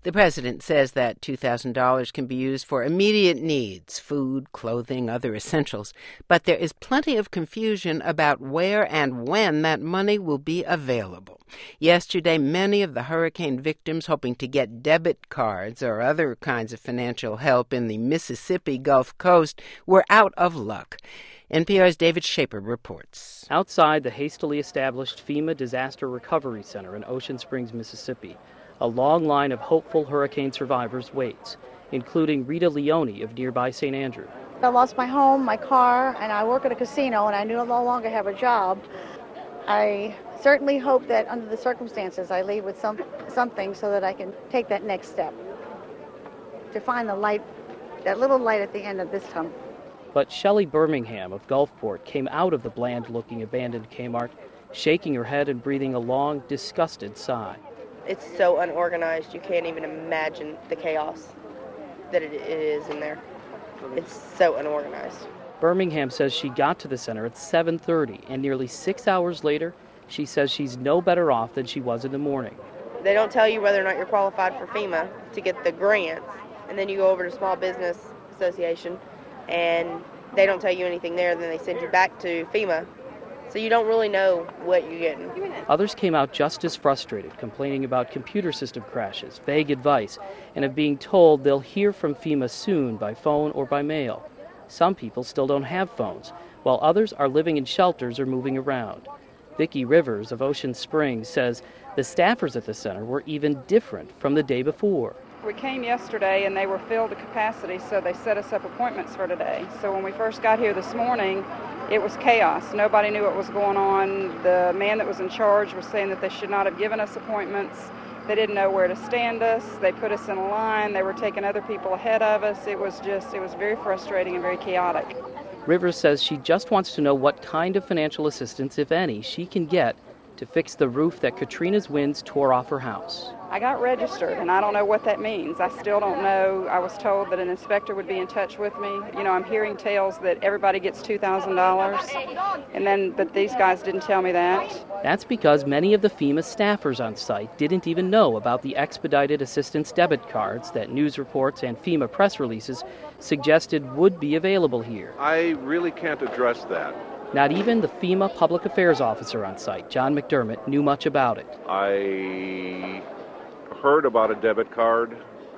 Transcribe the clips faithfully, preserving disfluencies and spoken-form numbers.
The president says that two thousand dollars can be used for immediate needs, food, clothing, other essentials. But there is plenty of confusion about where and when that money will be available. Yesterday, many of the hurricane victims hoping to get debit cards or other kinds of financial help in the Mississippi Gulf Coast were out of luck. N P R's David Shaper reports. Outside the hastily established FEMA Disaster Recovery Center in Ocean Springs, Mississippi, a long line of hopeful hurricane survivors waits, including Rita Leone of nearby Saint Andrew. I lost my home, my car, and I work at a casino, and I no longer have a job. I certainly hope that under the circumstances I leave with some something so that I can take that next step to find the light, that little light at the end of this tunnel. But Shelley Birmingham of Gulfport came out of the bland-looking abandoned Kmart, shaking her head and breathing a long, disgusted sigh. It's so unorganized, you can't even imagine the chaos that it is in there. It's so unorganized. Birmingham says she got to the center at seven thirty, and nearly six hours later, she says she's no better off than she was in the morning. They don't tell you whether or not you're qualified for FEMA to get the grants, and then you go over to Small Business Association, and they don't tell you anything there, then they send you back to FEMA. So you don't really know what you're getting. Others came out just as frustrated, complaining about computer system crashes, vague advice, and of being told they'll hear from FEMA soon by phone or by mail. Some people still don't have phones, while others are living in shelters or moving around. Vicki Rivers of Ocean Springs says the staffers at the center were even different from the day before. We came yesterday and they were filled to capacity, so they set us up appointments for today. So when we first got here this morning, it was chaos. Nobody knew what was going on. The man that was in charge was saying that they should not have given us appointments. They didn't know where to stand us. They put us in a line. They were taking other people ahead of us. It was just, it was very frustrating and very chaotic. Rivers says she just wants to know what kind of financial assistance, if any, she can get to fix the roof that Katrina's winds tore off her house. I got registered, and I don't know what that means. I still don't know. I was told that an inspector would be in touch with me. You know, I'm hearing tales that everybody gets two thousand dollars, and then, but these guys didn't tell me that. That's because many of the FEMA staffers on site didn't even know about the expedited assistance debit cards that news reports and FEMA press releases suggested would be available here. I really can't address that. Not even the FEMA public affairs officer on site, John McDermott, knew much about it. I heard about a debit card,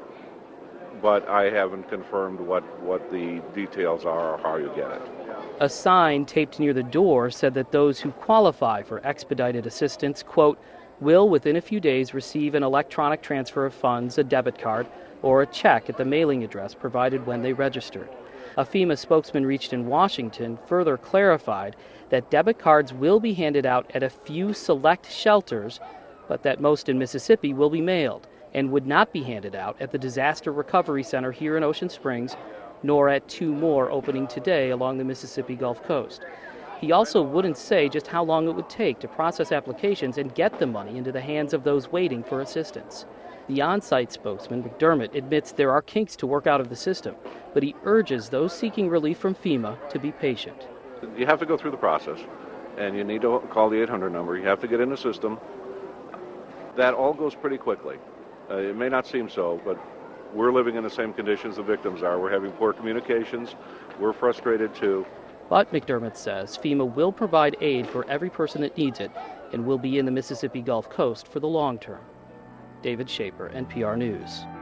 but I haven't confirmed what, what the details are or how you get it. A sign taped near the door said that those who qualify for expedited assistance, quote, will within a few days receive an electronic transfer of funds, a debit card, or a check at the mailing address provided when they registered. A FEMA spokesman reached in Washington further clarified that debit cards will be handed out at a few select shelters, but that most in Mississippi will be mailed and would not be handed out at the Disaster Recovery Center here in Ocean Springs, nor at two more opening today along the Mississippi Gulf Coast. He also wouldn't say just how long it would take to process applications and get the money into the hands of those waiting for assistance. The on-site spokesman, McDermott, admits there are kinks to work out of the system, but he urges those seeking relief from FEMA to be patient. You have to go through the process, and you need to call the eight hundred number. You have to get in the system. That all goes pretty quickly. Uh, it may not seem so, but we're living in the same conditions the victims are. We're having poor communications. We're frustrated, too. But, McDermott says, FEMA will provide aid for every person that needs it and will be in the Mississippi Gulf Coast for the long term. David Shaper, N P R News.